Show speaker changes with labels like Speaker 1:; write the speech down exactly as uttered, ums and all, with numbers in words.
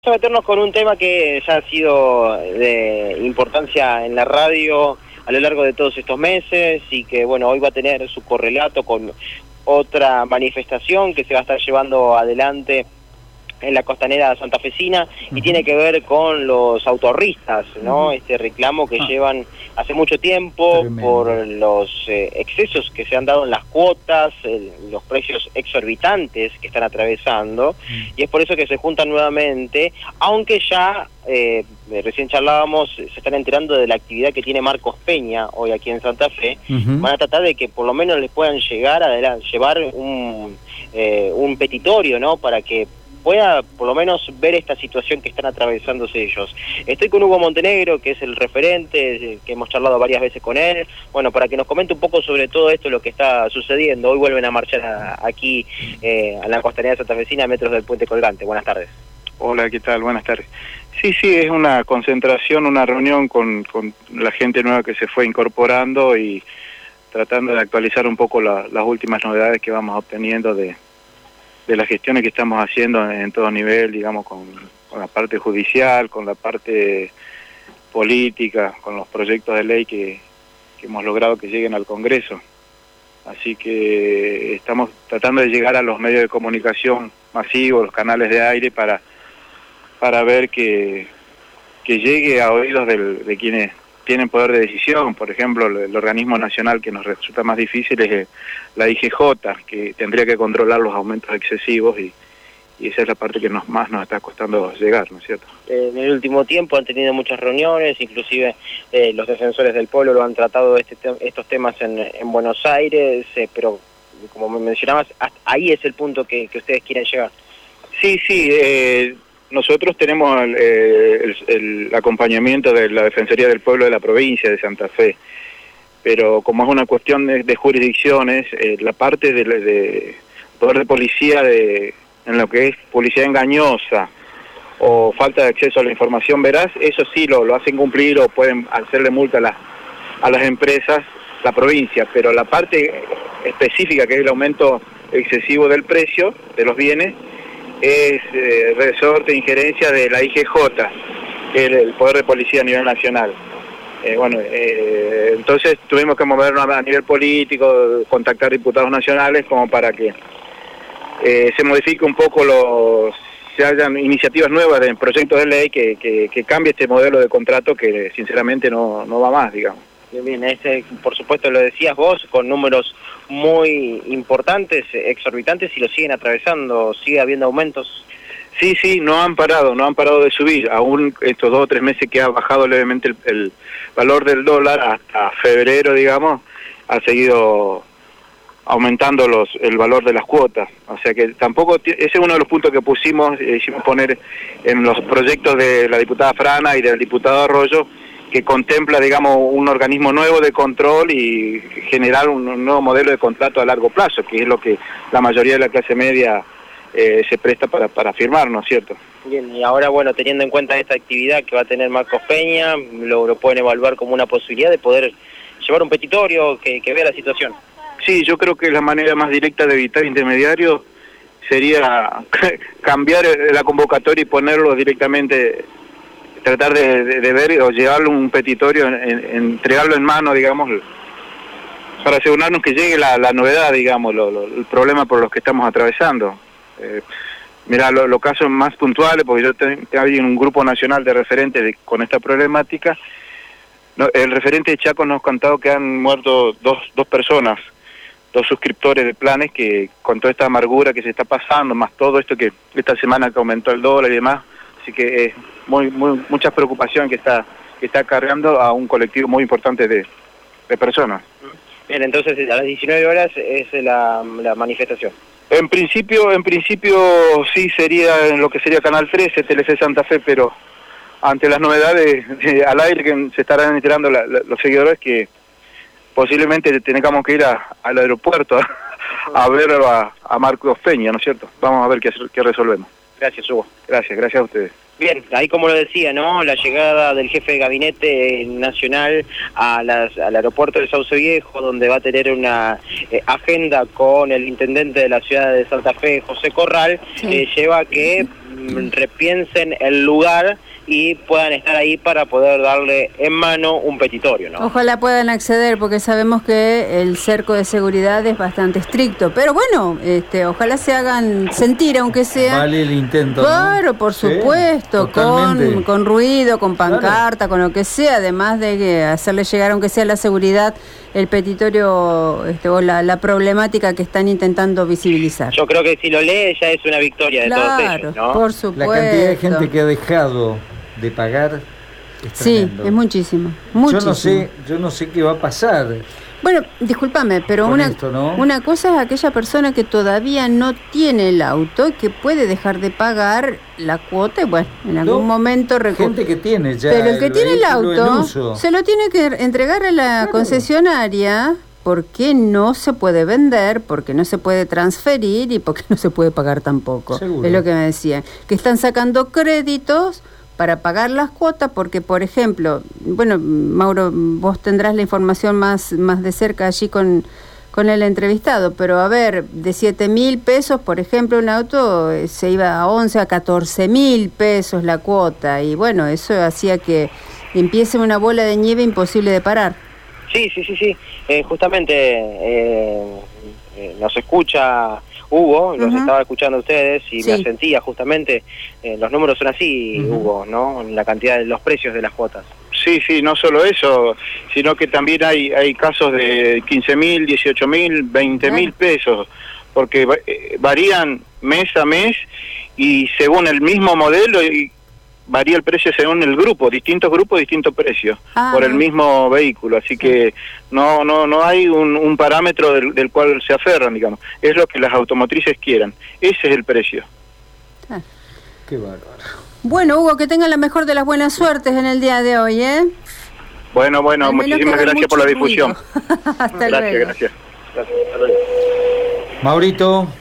Speaker 1: Vamos a meternos con un tema que ya ha sido de importancia en la radio a lo largo de todos estos meses y que bueno, hoy va a tener su correlato con otra manifestación que se va a estar llevando adelante en la costanera santafesina y uh-huh. tiene que ver con los autorristas, ¿no? Uh-huh. Este reclamo que ah. llevan hace mucho tiempo Tremendo. por los eh, excesos que se han dado en las cuotas, eh, los precios exorbitantes que están atravesando, uh-huh. y es por eso que se juntan nuevamente, aunque ya eh, recién charlábamos, se están enterando de la actividad que tiene Marcos Peña hoy aquí en Santa Fe, uh-huh. van a tratar de que por lo menos les puedan llegar a llevar un, eh, un petitorio, ¿no? Para que pueda por lo menos ver esta situación que están atravesándose ellos. Estoy con Hugo Montenegro, que es el referente, que hemos charlado varias veces con él, bueno, para que nos comente un poco sobre todo esto, lo que está sucediendo. Hoy vuelven a marchar a, aquí eh, a la costanera santafesina, a metros del Puente Colgante. Buenas tardes.
Speaker 2: Hola, ¿qué tal? Buenas tardes. Sí, sí, es una concentración, una reunión con, con la gente nueva que se fue incorporando y tratando de actualizar un poco la, las últimas novedades que vamos obteniendo de de las gestiones que estamos haciendo en todo nivel, digamos, con, con la parte judicial, con la parte política, con los proyectos de ley que, que hemos logrado que lleguen al Congreso. Así que estamos tratando de llegar a los medios de comunicación masivos, los canales de aire, para, para ver que, que llegue a oídos del, de quienes tienen poder de decisión. Por ejemplo, el, el organismo nacional que nos resulta más difícil es la I G J, que tendría que controlar los aumentos excesivos y, y esa es la parte que nos, más nos está costando llegar, ¿no es cierto?
Speaker 1: Eh, en el último tiempo han tenido muchas reuniones, inclusive eh, los defensores del pueblo lo han tratado este te estos temas en, en Buenos Aires, eh, pero como me mencionabas, hasta ahí es el punto que, que ustedes quieren llegar.
Speaker 2: Sí, sí, eh, nosotros tenemos el, el, el acompañamiento de la Defensoría del Pueblo de la provincia de Santa Fe, pero como es una cuestión de, de jurisdicciones, eh, la parte de, de poder de policía, de, en lo que es publicidad engañosa o falta de acceso a la información veraz, eso sí lo, lo hacen cumplir o pueden hacerle multa a, la, a las empresas, la provincia, pero la parte específica, que es el aumento excesivo del precio de los bienes, es eh, resorte, injerencia de la I G J, que es el Poder de Policía a nivel nacional. Eh, bueno, eh, entonces tuvimos que movernos a nivel político, contactar diputados nacionales como para que eh, se modifique un poco los, se hayan iniciativas nuevas de proyectos de ley que, que, que cambie este modelo de contrato que sinceramente no, no va más, digamos.
Speaker 1: Bien, ese, por supuesto lo decías vos, con números muy importantes, exorbitantes, y lo siguen atravesando, sigue habiendo aumentos.
Speaker 2: Sí, sí, no han parado, no han parado de subir, aún estos dos o tres meses que ha bajado levemente el, el valor del dólar, hasta febrero, digamos, ha seguido aumentando los el valor de las cuotas, o sea que tampoco, ese es uno de los puntos que pusimos, eh, hicimos poner en los proyectos de la diputada Frana y del diputado Arroyo, que contempla, digamos, un organismo nuevo de control y generar un, un nuevo modelo de contrato a largo plazo, que es lo que la mayoría de la clase media eh, se presta para, para firmar, ¿no es cierto?
Speaker 1: Bien, y ahora, bueno, teniendo en cuenta esta actividad que va a tener Marcos Peña, lo, lo pueden evaluar como una posibilidad de poder llevar un petitorio que, que vea la situación.
Speaker 2: Sí, yo creo que la manera más directa de evitar intermediarios sería cambiar la convocatoria y ponerlo directamente, tratar de, de, de ver o llevarlo un petitorio, en, en, entregarlo en mano, digamos, para asegurarnos que llegue la, la novedad, digamos, lo, lo, el problema por los que estamos atravesando. Eh, mira, los lo casos más puntuales, porque yo tengo un grupo nacional de referentes de, con esta problemática. No, el referente de Chaco nos ha contado que han muerto dos, dos personas, dos suscriptores de planes, que con toda esta amargura que se está pasando, más todo esto que esta semana que aumentó el dólar y demás, así que es muy, muy, mucha preocupación que está, que está cargando a un colectivo muy importante de, de personas.
Speaker 1: Bien, entonces a las diecinueve horas es la, la manifestación.
Speaker 2: En principio, en principio sí sería en lo que sería Canal trece, Telefe Santa Fe, pero ante las novedades de, al aire que se estarán enterando la, la, los seguidores, que posiblemente tengamos que ir a, al aeropuerto a, a ver a, a Marcos Peña, ¿no es cierto? Vamos a ver qué, qué resolvemos.
Speaker 1: Gracias, Hugo.
Speaker 2: Gracias, gracias a ustedes.
Speaker 1: Bien, ahí como lo decía, ¿no? La llegada del jefe de gabinete nacional a las, al aeropuerto de Sauce Viejo, donde va a tener una eh, agenda con el intendente de la ciudad de Santa Fe, José Corral, sí. eh, lleva a que mm, repiensen el lugar y puedan estar ahí para poder darle en mano un petitorio, ¿no?
Speaker 3: Ojalá puedan acceder, porque sabemos que el cerco de seguridad es bastante estricto, pero bueno, este, ojalá se hagan sentir, aunque sea...
Speaker 4: Vale el intento,
Speaker 3: Claro,
Speaker 4: ¿no?
Speaker 3: por supuesto, sí, con, con ruido, con pancarta, claro. con lo que sea, además de que hacerle llegar, aunque sea la seguridad, el petitorio este, o la, la problemática que están intentando visibilizar.
Speaker 1: Yo creo que si lo lee ya es una victoria de
Speaker 3: claro,
Speaker 1: todos ellos, ¿no?
Speaker 3: Por supuesto.
Speaker 4: La cantidad de gente que ha dejado de pagar es
Speaker 3: sí,
Speaker 4: tremendo.
Speaker 3: Es muchísimo, muchísimo.
Speaker 4: Yo no sé, yo no sé qué va a pasar.
Speaker 3: Bueno, discúlpame, pero una,
Speaker 4: esto, ¿no?
Speaker 3: una cosa es aquella persona que todavía no tiene el auto y que puede dejar de pagar la cuota y bueno, en algún no, momento... Recu-
Speaker 4: gente que tiene ya
Speaker 3: Pero el que
Speaker 4: el
Speaker 3: tiene el auto se lo tiene que entregar a la claro. concesionaria porque no se puede vender, porque no se puede transferir y porque no se puede pagar tampoco. Seguro. Es lo que me decían. Que están sacando créditos para pagar las cuotas, porque, por ejemplo, bueno, Mauro, vos tendrás la información más, más de cerca allí con, con el entrevistado, pero a ver, de siete mil pesos, por ejemplo, un auto eh, se iba a once, a catorce mil pesos la cuota, y bueno, eso hacía que empiece una bola de nieve imposible de parar.
Speaker 1: Sí, sí, sí, sí, eh, justamente eh, eh, nos escucha... Hugo, los uh-huh. estaba escuchando a ustedes y sí. me sentía justamente, eh, los números son así, uh-huh. Hugo, ¿no? La cantidad de los precios de las cuotas.
Speaker 2: Sí, sí, no solo eso, sino que también hay hay casos de quince mil, dieciocho mil, veinte mil pesos, porque eh, varían mes a mes y según el mismo modelo y varía el precio según el grupo, distintos grupos, distintos precios, ah, por el mismo vehículo, así sí. que no no no hay un, un parámetro del, del cual se aferran, digamos, es lo que las automotrices quieran, ese es el precio.
Speaker 3: Ah.
Speaker 4: Qué bárbaro.
Speaker 3: Bueno, Hugo, que tengan la mejor de las buenas suertes en el día de hoy, ¿eh?
Speaker 2: Bueno, bueno, muchísimas gracias por la difusión.
Speaker 3: Hasta
Speaker 2: gracias,
Speaker 3: luego.
Speaker 2: gracias, gracias.
Speaker 4: Maurito.